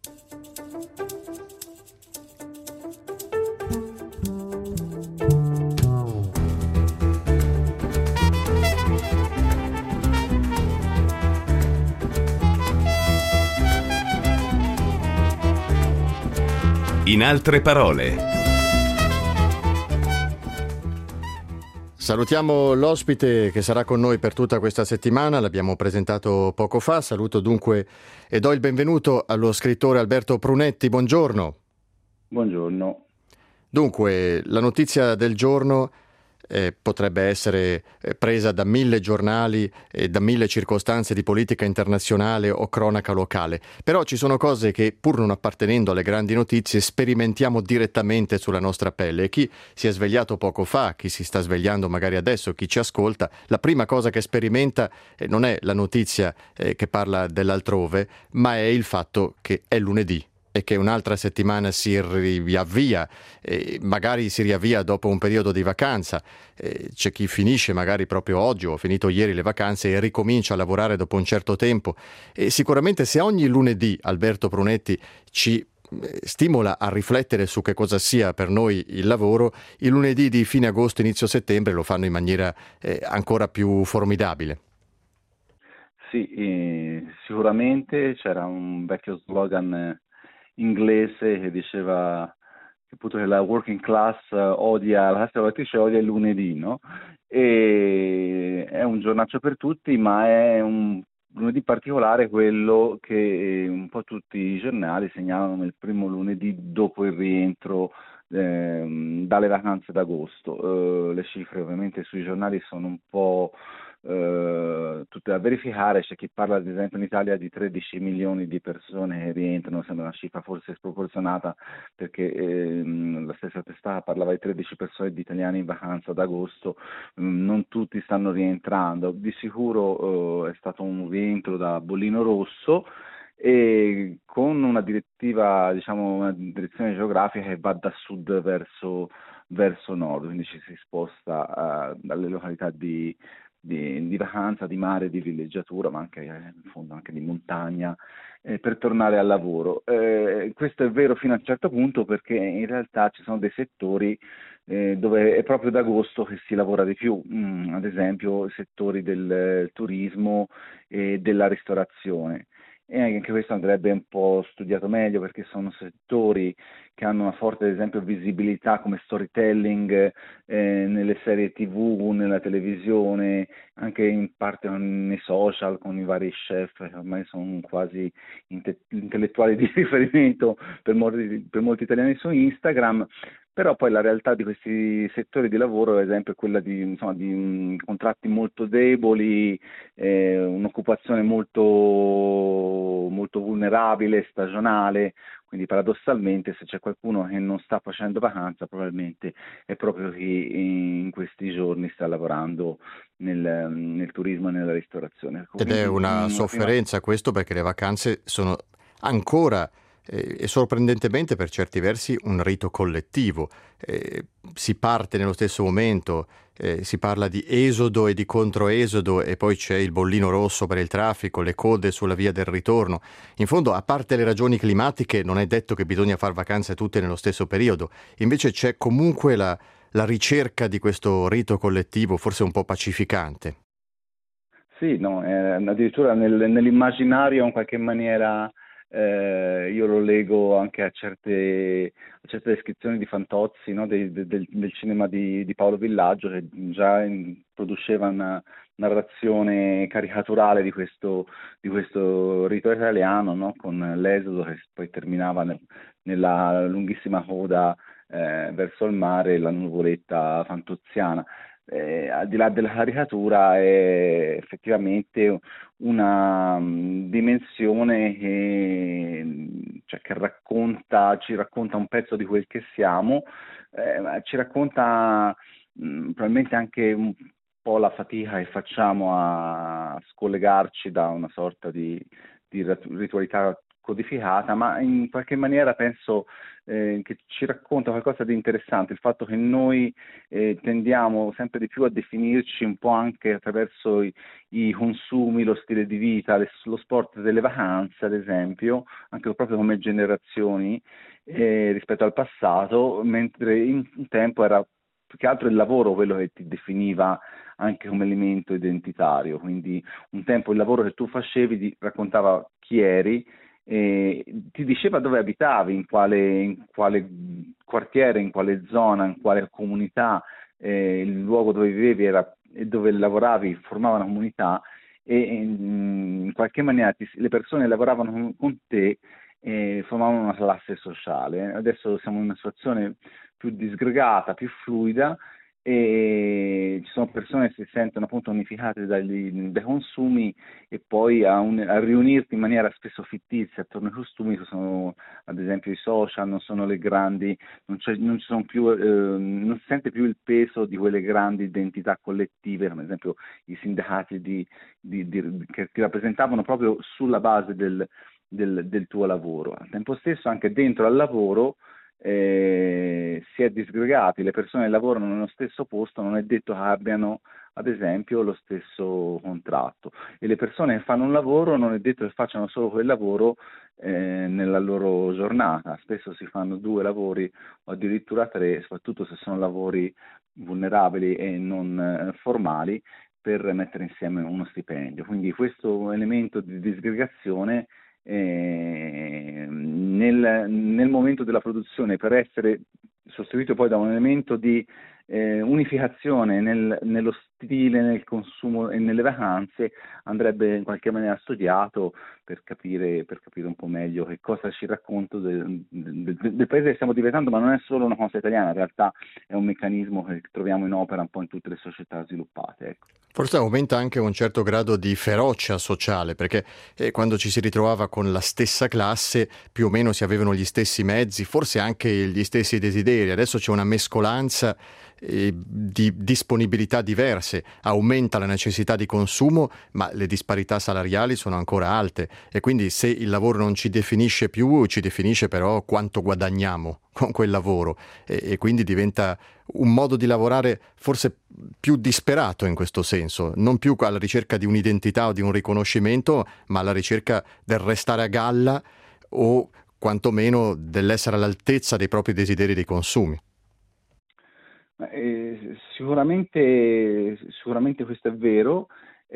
In altre parole. Salutiamo l'ospite che sarà con noi per tutta questa settimana, l'abbiamo presentato poco fa. Saluto dunque e do il benvenuto allo scrittore Alberto Prunetti. Buongiorno. Buongiorno. Dunque, la notizia del giorno potrebbe essere presa da 1000 giornali e da 1000 circostanze di politica internazionale o cronaca locale, però ci sono cose che, pur non appartenendo alle grandi notizie, sperimentiamo direttamente sulla nostra pelle, e chi si è svegliato poco fa, chi si sta svegliando magari adesso, chi ci ascolta, la prima cosa che sperimenta non è la notizia che parla dell'altrove, ma è il fatto che è lunedì e che un'altra settimana si riavvia, magari si riavvia dopo un periodo di vacanza. C'è chi finisce magari proprio oggi o ha finito ieri le vacanze e ricomincia a lavorare dopo un certo tempo. E sicuramente se ogni lunedì Alberto Prunetti ci stimola a riflettere su che cosa sia per noi il lavoro, i lunedì di fine agosto, inizio settembre lo fanno in maniera ancora più formidabile. Sì, sicuramente c'era un vecchio slogan inglese che diceva che appunto che la working class odia, la classe lavoratrice odia il lunedì, no? E è un giornaccio per tutti, ma è un lunedì particolare, quello che un po' tutti i giornali segnalano il primo lunedì dopo il rientro dalle vacanze d'agosto. Le cifre ovviamente sui giornali sono un po' tutte da verificare. C'è chi parla ad esempio in Italia di 13 milioni di persone che rientrano, sembra una cifra forse sproporzionata, perché la stessa testata parlava di 13 persone di italiani in vacanza ad agosto. Non tutti stanno rientrando, di sicuro è stato un rientro da bollino rosso, e con una direttiva, diciamo una direzione geografica che va da sud verso nord, quindi ci si sposta dalle località di vacanza, di mare, di villeggiatura, ma anche in fondo anche di montagna, per tornare al lavoro. Questo è vero fino a un certo punto, perché in realtà ci sono dei settori dove è proprio ad agosto che si lavora di più, ad esempio i settori del turismo e della ristorazione. E anche questo andrebbe un po' studiato meglio, perché sono settori che hanno una forte, ad esempio, visibilità come storytelling nelle serie TV, nella televisione, anche in parte nei social, con i vari chef che ormai sono quasi intellettuali di riferimento per molti italiani su Instagram. Però poi la realtà di questi settori di lavoro, ad esempio, è quella di contratti molto deboli, un'occupazione molto vulnerabile, stagionale. Quindi paradossalmente, se c'è qualcuno che non sta facendo vacanza, probabilmente è proprio chi in questi giorni sta lavorando nel turismo e nella ristorazione. Ed è una sofferenza questo, perché le vacanze sono ancora e sorprendentemente per certi versi un rito collettivo. Si parte nello stesso momento, si parla di esodo e di controesodo, e poi c'è il bollino rosso per il traffico, le code sulla via del ritorno. In fondo, a parte le ragioni climatiche, non è detto che bisogna far vacanze tutte nello stesso periodo. Invece c'è comunque la ricerca di questo rito collettivo, forse un po' pacificante. Sì, no, addirittura nell'immaginario in qualche maniera io lo lego anche a certe descrizioni di Fantozzi, no, del cinema di Paolo Villaggio, che già produceva una narrazione caricaturale di questo rito italiano, no, con l'esodo che poi terminava nella lunghissima coda verso il mare, e la nuvoletta fantoziana. Al di là della caricatura, è effettivamente una dimensione che ci racconta un pezzo di quel che siamo, ma ci racconta probabilmente anche un po' la fatica che facciamo a scollegarci da una sorta di ritualità codificata, ma in qualche maniera penso che ci racconta qualcosa di interessante, il fatto che noi tendiamo sempre di più a definirci un po' anche attraverso i consumi, lo stile di vita, lo sport delle vacanze, ad esempio, anche proprio come generazioni rispetto al passato, mentre un tempo era più che altro il lavoro quello che ti definiva anche come elemento identitario, quindi un tempo il lavoro che tu facevi ti raccontava chi eri, ti diceva dove abitavi, in quale quartiere, in quale zona, in quale comunità, il luogo dove vivevi e dove lavoravi formava una comunità e in qualche maniera le persone che lavoravano con te formavano una classe sociale. Adesso siamo in una situazione più disgregata, più fluida e ci sono persone che si sentono appunto unificate dai consumi e poi a riunirti in maniera spesso fittizia attorno ai costumi, che sono ad esempio i social, non sono le grandi, non ci sono più, non si sente più il peso di quelle grandi identità collettive, come ad esempio i sindacati che ti rappresentavano proprio sulla base del tuo lavoro. Al tempo stesso anche dentro al lavoro si è disgregati, le persone che lavorano nello stesso posto non è detto che abbiano ad esempio lo stesso contratto e le persone che fanno un lavoro non è detto che facciano solo quel lavoro nella loro giornata, spesso si fanno 2 lavori o addirittura 3, soprattutto se sono lavori vulnerabili e non formali per mettere insieme uno stipendio. Quindi questo elemento di disgregazione nel momento della produzione per essere sostituito poi da un elemento di unificazione nello stile, nel consumo e nelle vacanze andrebbe in qualche maniera studiato per capire un po' meglio che cosa ci racconta del paese che stiamo diventando, ma non è solo una cosa italiana, in realtà è un meccanismo che troviamo in opera un po' in tutte le società sviluppate. Ecco. Forse aumenta anche un certo grado di ferocia sociale, perché quando ci si ritrovava con la stessa classe, più o meno si avevano gli stessi mezzi, forse anche gli stessi desideri. Adesso c'è una mescolanza di disponibilità diverse, aumenta la necessità di consumo, ma le disparità salariali sono ancora alte e quindi se il lavoro non ci definisce più, ci definisce però quanto guadagniamo con quel lavoro e quindi diventa un modo di lavorare forse più disperato in questo senso, non più alla ricerca di un'identità o di un riconoscimento, ma alla ricerca del restare a galla o quantomeno dell'essere all'altezza dei propri desideri e dei consumi. Sicuramente questo è vero.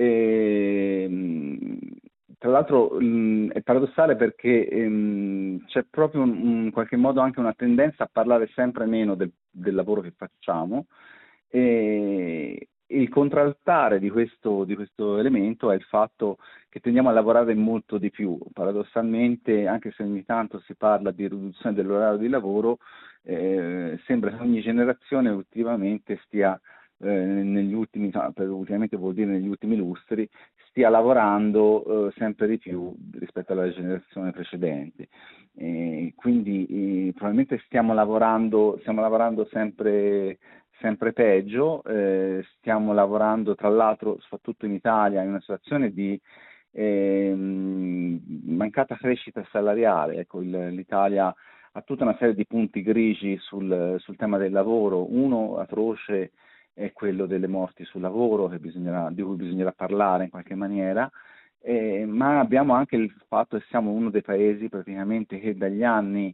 Tra l'altro è paradossale perché c'è proprio in qualche modo anche una tendenza a parlare sempre meno del lavoro che facciamo e il contraltare di questo elemento è il fatto che tendiamo a lavorare molto di più. Paradossalmente, anche se ogni tanto si parla di riduzione dell'orario di lavoro, sembra che ogni generazione ultimamente stia negli ultimi, ultimamente vuol dire negli ultimi lustri, stia lavorando sempre di più rispetto alla generazione precedente. Quindi probabilmente stiamo lavorando sempre peggio, stiamo lavorando tra l'altro soprattutto in Italia in una situazione di mancata crescita salariale. Ecco, l'Italia ha tutta una serie di punti grigi sul tema del lavoro, uno atroce è quello delle morti sul lavoro di cui bisognerà parlare in qualche maniera, ma abbiamo anche il fatto che siamo uno dei paesi praticamente che dagli anni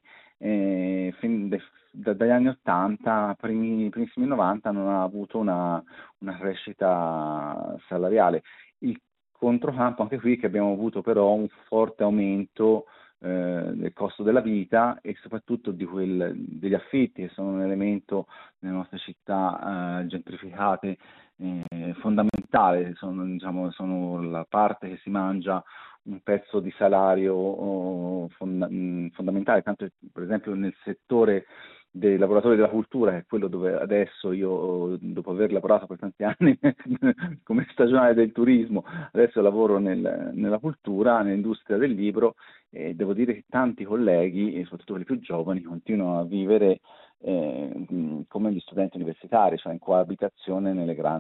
dagli anni 80, primissimi 90, non ha avuto una crescita salariale. Il controcampo anche qui è che abbiamo avuto però un forte aumento del costo della vita e soprattutto degli affitti, che sono un elemento nelle nostre città gentrificate fondamentale, sono la parte che si mangia un pezzo di salario fondamentale, tanto per esempio nel settore dei lavoratori della cultura, che è quello dove adesso io, dopo aver lavorato per tanti anni come stagionale del turismo, adesso lavoro nella cultura, nell'industria del libro e devo dire che tanti colleghi, e soprattutto quelli più giovani, continuano a vivere come gli studenti universitari, cioè in coabitazione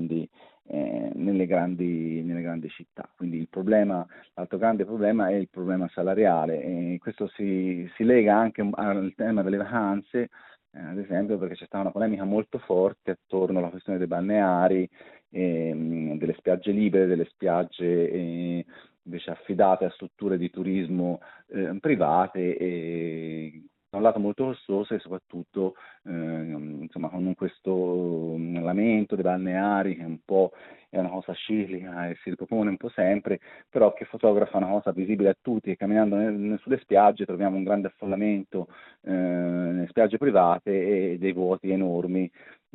nelle grandi città. Quindi l'altro grande problema è il problema salariale, e questo si lega anche al tema delle vacanze, ad esempio, perché c'è stata una polemica molto forte attorno alla questione dei balneari, delle spiagge libere, delle spiagge invece affidate a strutture di turismo private, e da un lato molto costose, e soprattutto insomma, con questo lamento dei balneari, che un po' è una cosa ciclica e si ripropone un po' sempre, però che fotografa una cosa visibile a tutti, e camminando sulle spiagge troviamo un grande affollamento nelle spiagge private e dei vuoti enormi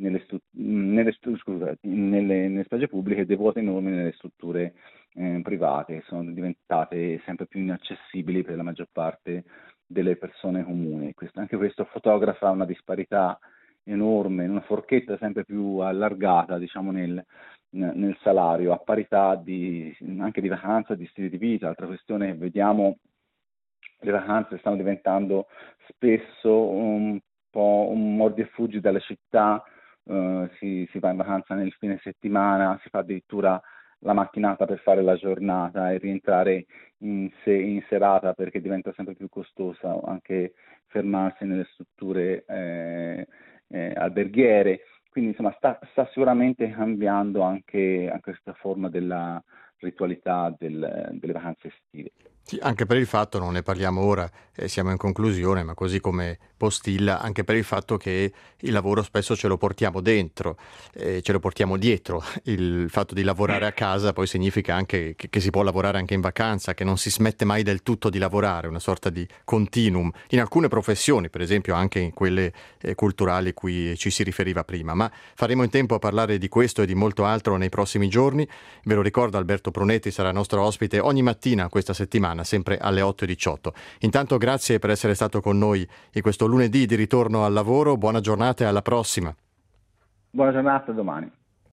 nelle spiagge pubbliche, e dei vuoti enormi nelle strutture private, che sono diventate sempre più inaccessibili per la maggior parte delle persone comuni. Anche questo fotografa una disparità enorme, una forchetta sempre più allargata, diciamo, nel salario, a parità anche di vacanza, di stili di vita. Altra questione che vediamo: le vacanze stanno diventando spesso un po' un mordi e fuggi dalle città, si va in vacanza nel fine settimana, si fa addirittura la macchinata per fare la giornata e rientrare in serata, perché diventa sempre più costosa anche fermarsi nelle strutture alberghiere. Quindi insomma sta sicuramente cambiando anche questa forma della ritualità delle vacanze estive. Sì, anche per il fatto, non ne parliamo ora, siamo in conclusione, ma così come postilla, anche per il fatto che il lavoro spesso ce lo portiamo dentro, ce lo portiamo dietro. Il fatto di lavorare a casa poi significa anche che si può lavorare anche in vacanza, che non si smette mai del tutto di lavorare, una sorta di continuum in alcune professioni, per esempio anche in quelle culturali cui ci si riferiva prima. Ma faremo in tempo a parlare di questo e di molto altro nei prossimi giorni. Ve lo ricordo, Alberto Brunetti sarà nostro ospite ogni mattina questa settimana, sempre alle 8:18. Intanto grazie per essere stato con noi in questo lunedì di ritorno al lavoro. Buona giornata e alla prossima. Buona giornata, a domani.